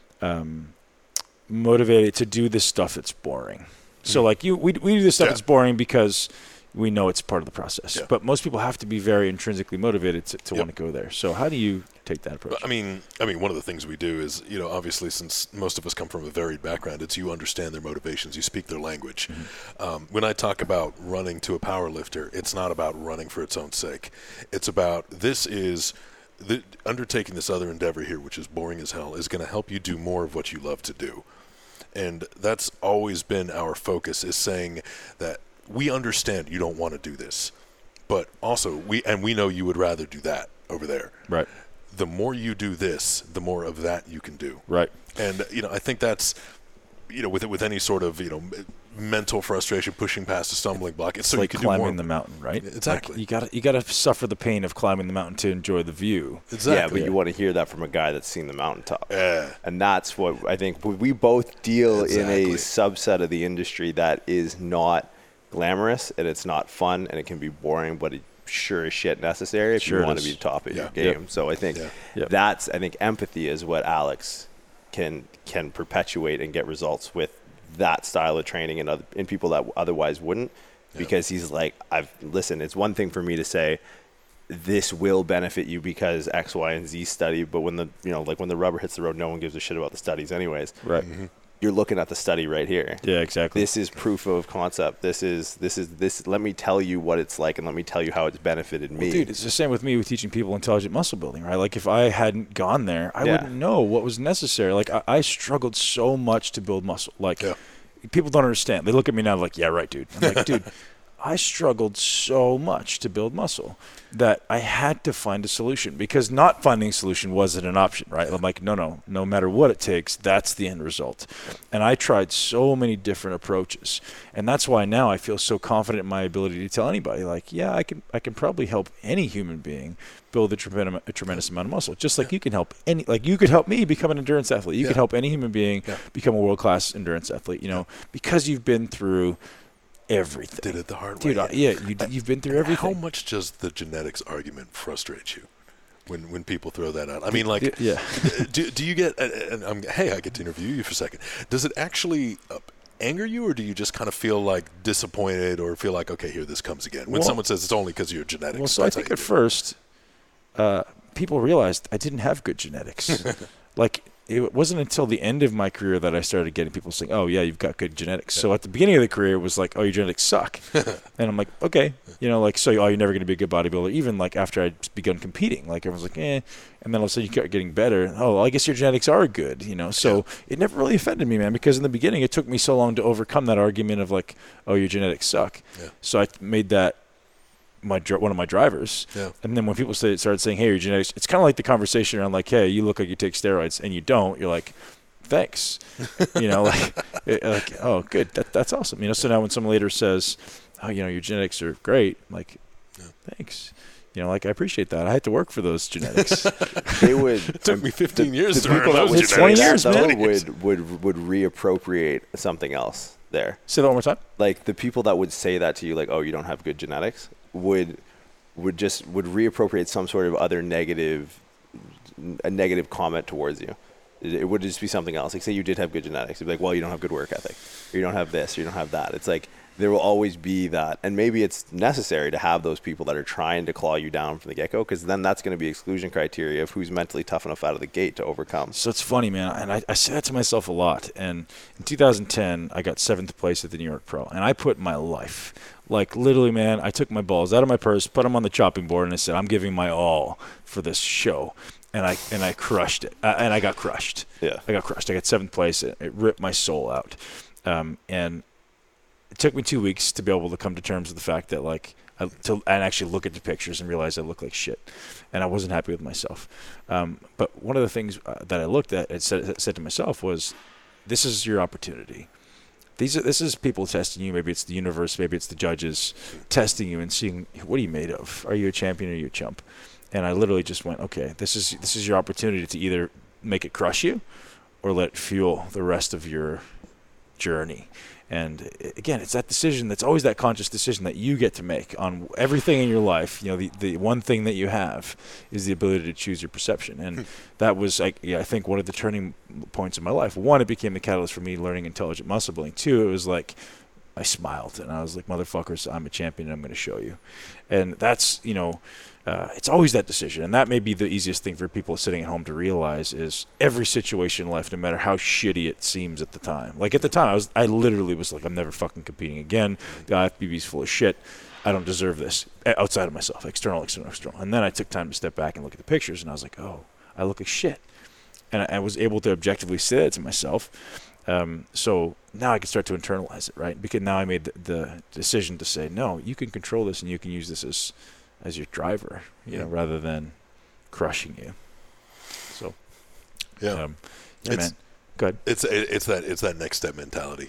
motivated to do this stuff that's boring? So like we do this stuff that's boring because we know it's part of the process. Yeah. But most people have to be very intrinsically motivated to want to go there. So how do you take that approach? I mean, one of the things we do is, obviously since most of us come from a varied background, it's you understand their motivations, you speak their language. Mm-hmm. When I talk about running to a power lifter, it's not about running for its own sake. It's about undertaking this other endeavor here, which is boring as hell, is going to help you do more of what you love to do. And that's always been our focus, is saying that we understand you don't want to do this, but also we know you would rather do that over there. Right. The more you do this, the more of that you can do. Right. And I think that's with any sort of mental frustration, pushing past a stumbling block. It's so like you can climbing do more. the mountain, right? Exactly. Like you gotta suffer the pain of climbing the mountain to enjoy the view. Exactly. Yeah, but you want to hear that from a guy that's seen the mountaintop. Yeah. And that's what I think we both deal in a subset of the industry that is not glamorous, and it's not fun, and it can be boring, but it sure as shit necessary if you want to be top of your game. Yep. So I think that's empathy is what Alex can perpetuate and get results with that style of training in people that otherwise wouldn't, because he's like, it's one thing for me to say this will benefit you because X, Y, and Z study, but when the rubber hits the road, no one gives a shit about the studies anyways. Right. Mm-hmm. You're looking at the study right here. Yeah, exactly. This is proof of concept. This is let me tell you what it's like, and let me tell you how it's benefited me. Well, dude, it's the same with me with teaching people intelligent muscle building, right? Like if I hadn't gone there, I wouldn't know what was necessary. Like I struggled so much to build muscle. Like people don't understand. They look at me now like, yeah, right, dude. I'm like, dude, I struggled so much to build muscle that I had to find a solution, because not finding a solution wasn't an option, right? I'm like, no matter what it takes, that's the end result. And I tried so many different approaches. And that's why now I feel so confident in my ability to tell anybody, like, yeah, I can probably help any human being build a tremendous amount of muscle. Just like you can help you could help me become an endurance athlete. You could help any human being become a world-class endurance athlete, because you've been through everything. Did it the hard way. Dude, you've been through everything. How much does the genetics argument frustrate you when people throw that out? I mean, like, do you get, hey, I get to interview you for a second. Does it actually anger you, or do you just kind of feel like disappointed or feel like, okay, here this comes again? When someone says it's only because of your genetics. Well, so I think at first, people realized I didn't have good genetics. Like, it wasn't until the end of my career that I started getting people saying, oh, yeah, you've got good genetics. Yeah. So at the beginning of the career, it was like, oh, your genetics suck. And I'm like, okay. So, you're never going to be a good bodybuilder. Even, like, after I'd begun competing, like, everyone's like, eh. And then all of a sudden you start getting better. Oh, well, I guess your genetics are good, So it never really offended me, man, because in the beginning it took me so long to overcome that argument of, like, oh, your genetics suck. Yeah. So I made that one of my drivers. Yeah. And then when people started saying, hey, your genetics, it's kind of like the conversation around, like, hey, you look like you take steroids, and you don't. You're like, thanks. Oh, good. That's awesome. So now when someone later says, oh, your genetics are great, I'm like, thanks. I appreciate that. I had to work for those genetics. It took me 15 years to learn those genetics. 20 years, man. Would reappropriate something else there. Say that one more time. Like, the people that would say that to you, like, oh, you don't have good genetics, would reappropriate some sort of other negative comment towards you. It would just be something else. Like, say you did have good genetics, it'd be like, well, you don't have good work ethic, or you don't have this, or you don't have that. It's like, there will always be that. And maybe it's necessary to have those people that are trying to claw you down from the get-go, because then that's going to be exclusion criteria of who's mentally tough enough out of the gate to overcome. So it's funny, man. And I say that to myself a lot. And in 2010, I got 7th place at the New York Pro. And I put my life, like, literally, man, I took my balls out of my purse, put them on the chopping board, and I said, I'm giving my all for this show. And I crushed it. And I got crushed. Yeah. I got crushed. I got 7th place. It ripped my soul out. And it took me 2 weeks to be able to come to terms with the fact that, like, and actually look at the pictures and realize I look like shit, and I wasn't happy with myself. But one of the things that I looked at and said to myself was, "This is your opportunity. This is people testing you. Maybe it's the universe. Maybe it's the judges testing you and seeing, what are you made of? Are you a champion or are you a chump?" And I literally just went, "Okay, this is your opportunity to either make it crush you, or let it fuel the rest of your journey." And again, it's that decision that's always that conscious decision that you get to make on everything in your life. The one thing that you have is the ability to choose your perception. And that was, I think, one of the turning points in my life. One, it became the catalyst for me learning intelligent muscle building. Two, it was like, I smiled and I was like, motherfuckers, I'm a champion and I'm going to show you. And that's, it's always that decision. And that may be the easiest thing for people sitting at home to realize is every situation in life, no matter how shitty it seems at the time. Like, at the time, I literally was like, I'm never fucking competing again. The IFBB's full of shit. I don't deserve this outside of myself, external. And then I took time to step back and look at the pictures, and I was like, oh, I look like shit. And I was able to objectively say that to myself. So now I can start to internalize it, right? Because now I made the decision to say, no, you can control this and you can use this as your driver, rather than crushing you. So, man, go ahead. It's that next step mentality.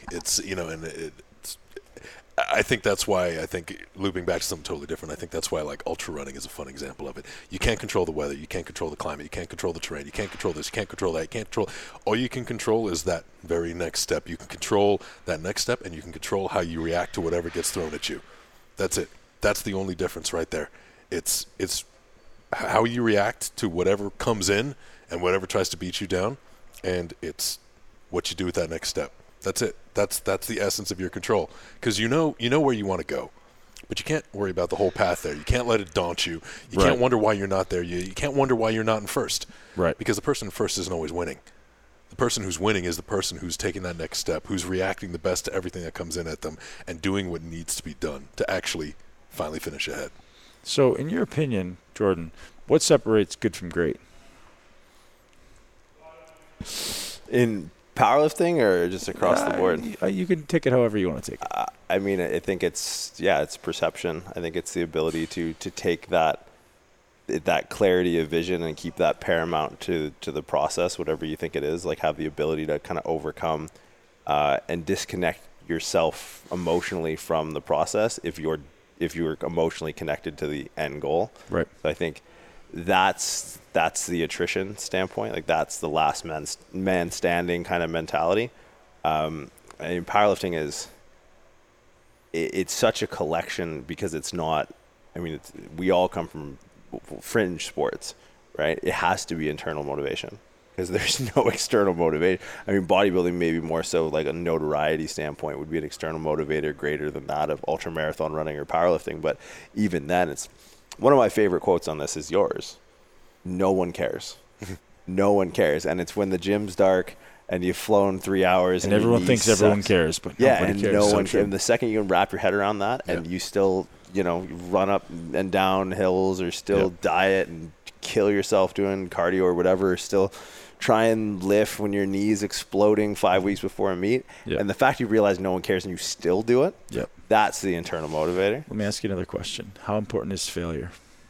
I think that's why, looping back to something totally different, I think that's why, like, ultra running is a fun example of it. You can't control the weather. You can't control the climate. You can't control the terrain. You can't control this. You can't control that. You can't control. All you can control is that very next step. You can control that next step, and you can control how you react to whatever gets thrown at you. That's it. That's the only difference right there. It's how you react to whatever comes in and whatever tries to beat you down, and it's what you do with that next step. That's it. That's the essence of your control, because you know where you want to go, but you can't worry about the whole path there. You can't let it daunt you. You can't wonder why you're not there. You can't wonder why you're not in first, right? Because the person in first isn't always winning. The person who's winning is the person who's taking that next step, who's reacting the best to everything that comes in at them, and doing what needs to be done to actually finally finish ahead. So, in your opinion, Jordan, what separates good from great? In powerlifting or just across the board? You can take it however you want to take it. I mean, I think it's perception. I think it's the ability to take that clarity of vision and keep that paramount to the process, whatever you think it is, like have the ability to kind of overcome and disconnect yourself emotionally from the process if you're emotionally connected to the end goal. Right. So I think that's the attrition standpoint. Like that's the last man standing kind of mentality. I mean, powerlifting it's such a collection because it's not, I mean, we all come from fringe sports, right? It has to be internal motivation because there's no external motivation. I mean, bodybuilding maybe more so like a notoriety standpoint would be an external motivator greater than that of ultramarathon running or powerlifting. But even then, it's one of my favorite quotes on this is yours. No one cares. No one cares. And it's when the gym's dark and you've flown 3 hours and everyone thinks everyone cares, but nobody cares. No one cares. And the second you can wrap your head around that and you still, you run up and down hills or still diet and kill yourself doing cardio or whatever, still try and lift when your knee's exploding 5 weeks before a meet. And the fact you realize no one cares and you still do it, that's the internal motivator. Let me ask you another question. How important is failure?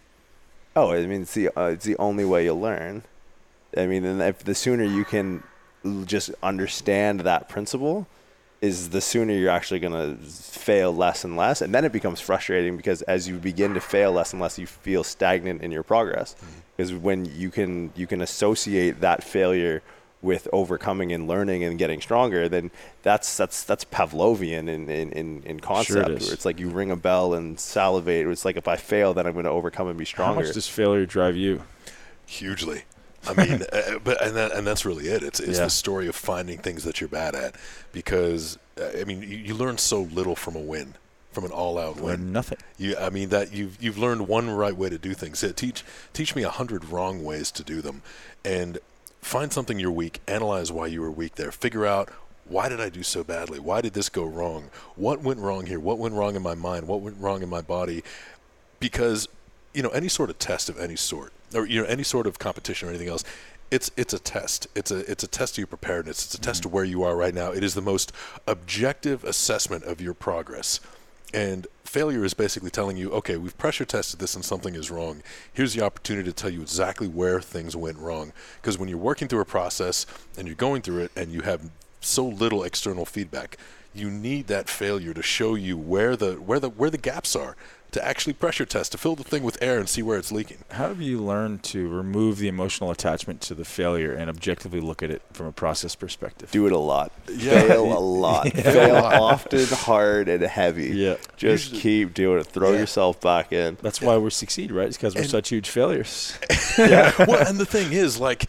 Oh, I mean, it's the only way you'll learn. I mean, and if the sooner you can just understand that principle, is the sooner you're actually going to fail less and less. And then it becomes frustrating because as you begin to fail less and less, you feel stagnant in your progress. Because when you can associate that failure with overcoming and learning and getting stronger, then that's Pavlovian in concept. Sure where it's like you ring a bell and salivate. It's like if I fail, then I'm going to overcome and be stronger. How much does failure drive you? Hugely. I mean, and that's really it. It's the story of finding things that you're bad at, because I mean, you learn so little from a win, from an all-out win. Nothing. I mean that you've learned one right way to do things. Teach me 100 wrong ways to do them, and find something you're weak. Analyze why you were weak there. Figure out, why did I do so badly? Why did this go wrong? What went wrong here? What went wrong in my mind? What went wrong in my body? Because any sort of test of any sort, or any sort of competition or anything else, it's a test. It's a test of your preparedness. It's a test of where you are right now. It is the most objective assessment of your progress. And failure is basically telling you, okay, we've pressure tested this and something is wrong. Here's the opportunity to tell you exactly where things went wrong. Because when you're working through a process and you're going through it and you have so little external feedback, you need that failure to show you where the gaps are, to actually pressure test, to fill the thing with air and see where it's leaking. How have you learned to remove the emotional attachment to the failure and objectively look at it from a process perspective? Do it a lot. Fail a lot. Fail often, hard, and heavy. Yeah. Just keep doing it. Throw yourself back in. That's why we succeed, right? It's because we're such huge failures. Well, and the thing is, like,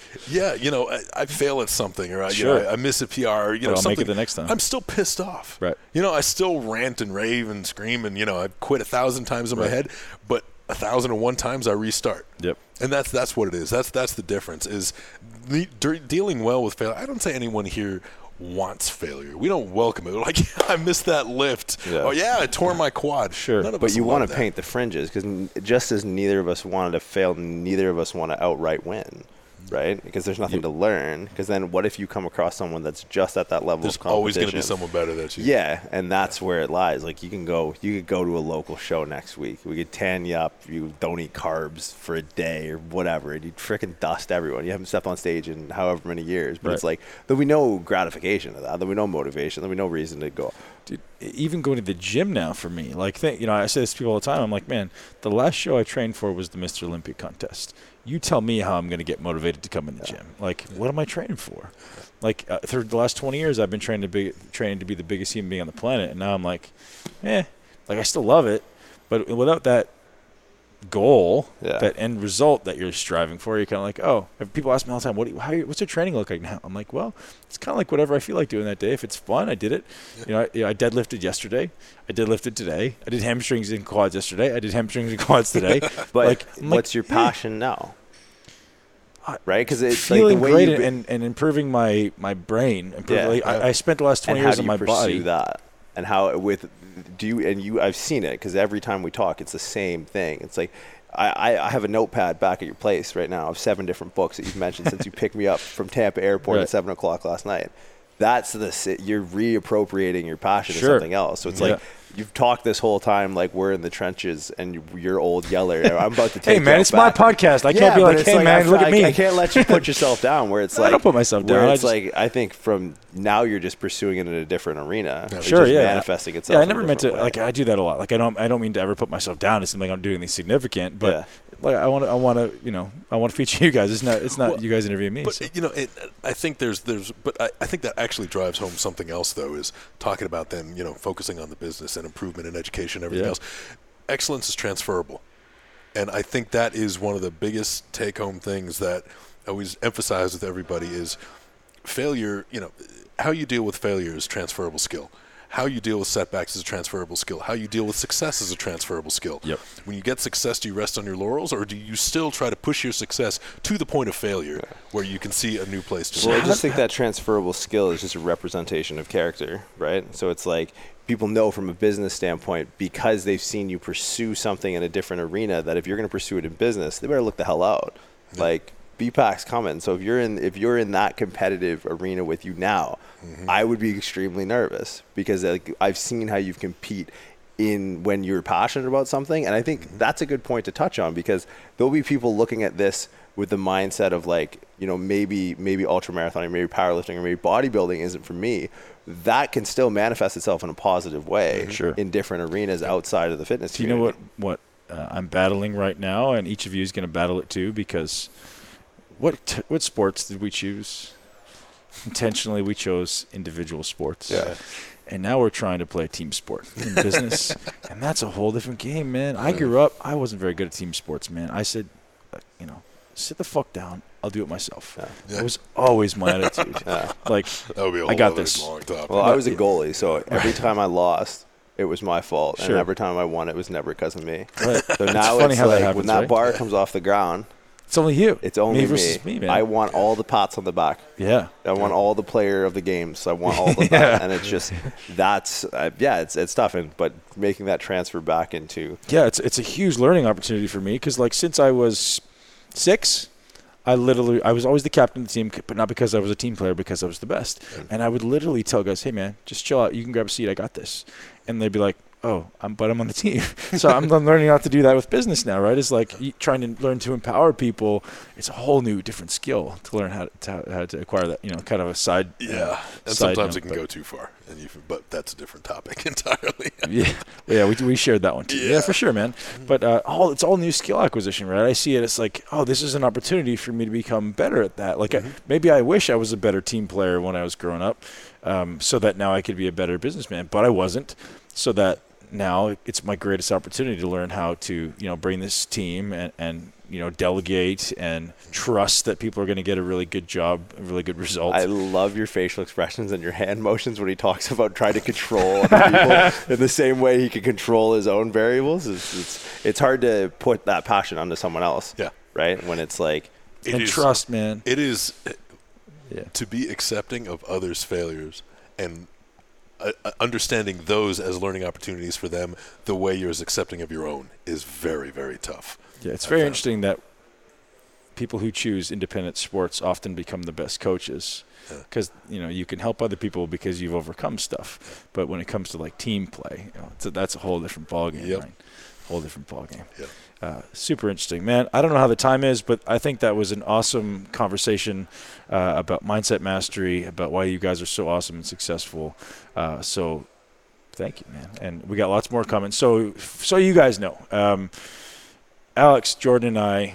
I fail at something, or I miss a PR, or I'll make it the next time. I'm still pissed off. Right. I still rant and rave and scream, and I've quit 1,000 times in my head, but 1,001 times I restart. Yep. And that's what it is. That's the difference. Is dealing well with failure. I don't say anyone here wants failure. We don't welcome it. We're like, I missed that lift. Yeah. Oh yeah, I tore my quad. Sure. But you want to paint the fringes, because just as neither of us wanted to fail, neither of us want to outright win. Right? Because there's nothing to learn. Because then what if you come across someone that's just at that level of competition? There's always going to be someone better than you. Yeah, and that's where it lies. Like you could go to a local show next week. We could tan you up. You don't eat carbs for a day or whatever, and you freaking dust everyone. You haven't stepped on stage in however many years. But it's like, there'll be no gratification of that. There'll be no motivation. There'll be no reason to go. Dude, even going to the gym now for me, like, I say this to people all the time. I'm like, man, the last show I trained for was the Mr. Olympia contest. You tell me how I'm going to get motivated to come in the gym. Like, what am I training for? Like, through the last 20 years, I've been training to be the biggest human being on the planet, and now I'm like, I still love it, but without that goal, that end result that you're striving for, you're kind of like, oh. People ask me all the time, what's your training look like now? I'm like, well, it's kind of like whatever I feel like doing that day. If it's fun, I did it. I deadlifted yesterday. I deadlifted today. I did hamstrings and quads yesterday. I did hamstrings and quads today. But what's your passion now? Right? Because it's feeling like the way great and improving my brain. I spent the last 20 years on my body. And how do you pursue that? And how I've seen it, because every time we talk, it's the same thing. It's like, I have a notepad back at your place right now of 7 different books that you've mentioned since you picked me up from Tampa Airport at 7 o'clock last night. you're reappropriating your passion to something else. So it's like, you've talked this whole time like we're in the trenches and you're old yeller. I'm about to take hey man, it's back. my podcast. I can't be like, hey man, look at me. I can't let you put yourself down where it's like, I don't put myself down. It's like, I think from now you're just pursuing it in a different arena. Sure, yeah. Manifesting itself. Yeah, I never meant to, like, I do that a lot. Like, I don't mean to ever put myself down. It's like I'm doing anything significant, but like I want to feature you guys. It's not you guys interviewing me. But so. I think I think that actually drives home something else though, is talking about them, focusing on the business and improvement in education and everything else. Excellence is transferable. And I think that is one of the biggest take-home things that I always emphasize with everybody is failure, how you deal with failure is transferable skill. How you deal with setbacks is a transferable skill. How you deal with success is a transferable skill. Yep. When you get success, do you rest on your laurels, or do you still try to push your success to the point of failure where you can see a new place to Well, I just think that transferable skill is just a representation of character, right? So it's like people know from a business standpoint, because they've seen you pursue something in a different arena, that if you're going to pursue it in business, they better look the hell out. Yeah. Like, BPAC's coming. So if you're in that competitive arena with you now, I would be extremely nervous, because I've seen how you compete in when you're passionate about something. And I think that's a good point to touch on, because there'll be people looking at this with the mindset of like, maybe ultramarathoning, maybe powerlifting, or maybe bodybuilding isn't for me. That can still manifest itself in a positive way in different arenas outside of the fitness community. Do you know what I'm battling right now, and each of you is going to battle it too, because what sports did we choose? Intentionally, we chose individual sports. Yeah. And now we're trying to play a team sport in business. And that's a whole different game, man. I grew up, I wasn't very good at team sports, man. I said, sit the fuck down. I'll do it myself. That was always my attitude. Like, that would be a I got this. long topic. Well, I was a goalie, so every time I lost, it was my fault. And every time I won, it was never because of me. Right. So now funny it's how that like happens, when that right? bar comes off the ground, it's only you. it's only me versus me, man. I want all the pats on the back. Yeah. I want all the player of the games. I want all the that. And it's just, it's tough. But making that transfer back into. Yeah, it's a huge learning opportunity for me, because like since I was 6, I was always the captain of the team, but not because I was a team player, because I was the best. And I would literally tell guys, hey man, just chill out. You can grab a seat. I got this. And they'd be like, oh, but I'm on the team. So I'm learning how to do that with business now, right? It's like trying to learn to empower people. It's a whole new different skill to learn how to acquire that, kind of a side. Yeah, and sometimes it can go too far, but that's a different topic entirely. We shared that one too. Yeah, for sure, man. But it's all new skill acquisition, right? I see it as like, oh, this is an opportunity for me to become better at that. Like maybe I wish I was a better team player when I was growing up, so that now I could be a better businessman, but I wasn't. So that now it's my greatest opportunity to learn how to, bring this team and delegate and trust that people are going to get a really good job, a really good result. I love your facial expressions and your hand motions when he talks about trying to control other people in the same way he can control his own variables. It's hard to put that passion onto someone else. Yeah. Right? When it's like... trust, man. It is to be accepting of others' failures and understanding those as learning opportunities for them the way you're as accepting of your own is very, very tough. Yeah, it's very interesting that people who choose independent sports often become the best coaches, because you can help other people because you've overcome stuff. But when it comes to like team play, that's a whole different ballgame, right? Whole different ballgame. Yep. Super interesting, man. I don't know how the time is, but I think that was an awesome conversation about mindset mastery, about why you guys are so awesome and successful. So thank you, man. And we got lots more coming. So you guys know, Alex, Jordan, and I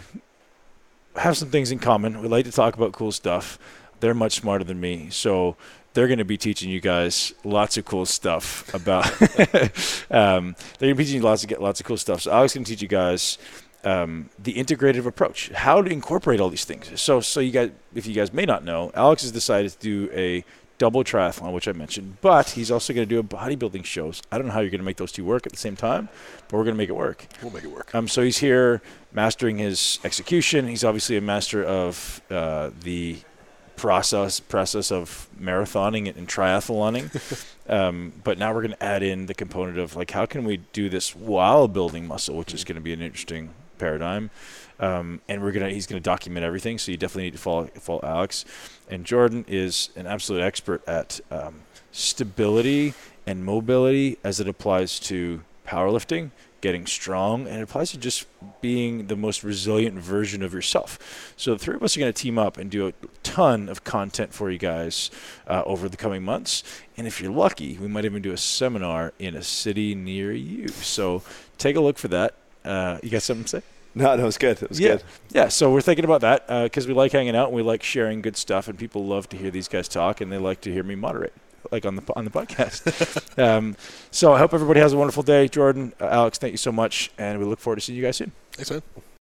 have some things in common. We like to talk about cool stuff. They're much smarter than me, so they're going to be teaching you guys lots of cool stuff about. They're going to be teaching you lots of cool stuff. So Alex is going to teach you guys the integrative approach, how to incorporate all these things. So you guys, if you guys may not know, Alex has decided to do a double triathlon, which I mentioned, but he's also going to do a bodybuilding shows. I don't know how you're going to make those two work at the same time, but we're going to make it work. We'll make it work. So he's here mastering his execution. He's obviously a master of the process of marathoning and triathloning. But now we're going to add in the component of like, how can we do this while building muscle, which is going to be an interesting paradigm. And he's gonna document everything. So you definitely need to follow Alex. And Jordan is an absolute expert at stability and mobility as it applies to powerlifting, getting strong, and it applies to just being the most resilient version of yourself. So the three of us are going to team up and do a ton of content for you guys over the coming months. And if you're lucky, we might even do a seminar in a city near you. So take a look for that. You got something to say? No, it was good. It was good. Yeah, so we're thinking about that because we like hanging out and we like sharing good stuff, and people love to hear these guys talk, and they like to hear me moderate, like on the podcast. So I hope everybody has a wonderful day. Jordan, Alex, thank you so much, and we look forward to seeing you guys soon. Thanks, man.